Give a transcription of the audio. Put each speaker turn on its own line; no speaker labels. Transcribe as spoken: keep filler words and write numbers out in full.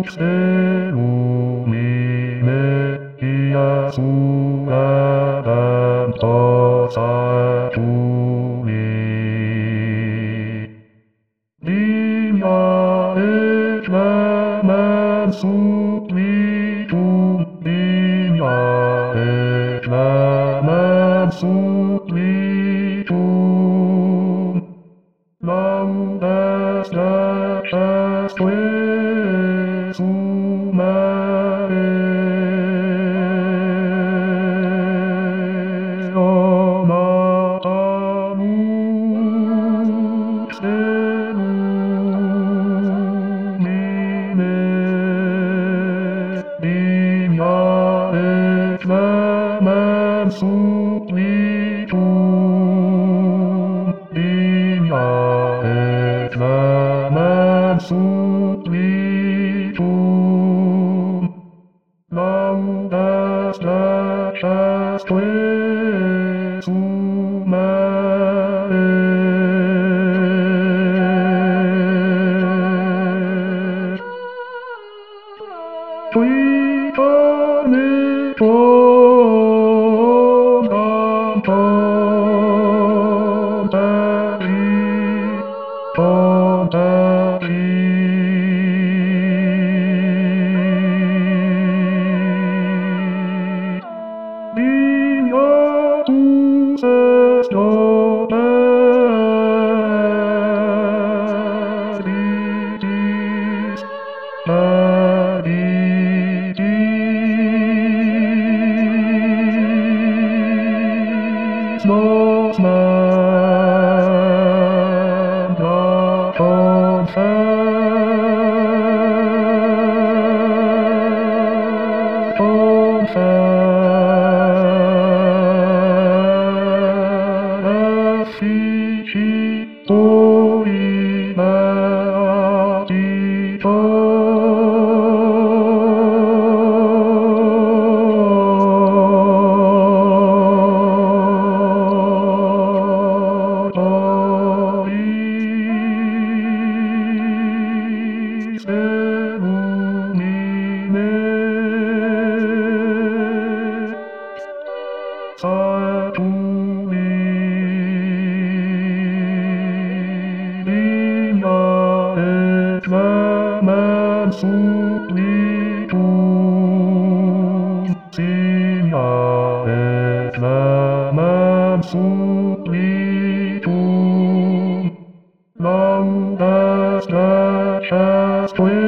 se lumine via sua ventosa tuli. Divia et clemens supplitum, divia et clemens supplitum, laudes decesque sumere, omatamus se lumine, divia et clemens supplitum, divia et clemens supplitum, laudes decesque sumere. Qui tornitum tantum peri, tantum Dignatus est Meritis, Meritis, nos membra confer, confer. Toi beatito, Doris se lumine, Saetuli. Clemens supplitum, Simia et clemens supplitum, laudes decesque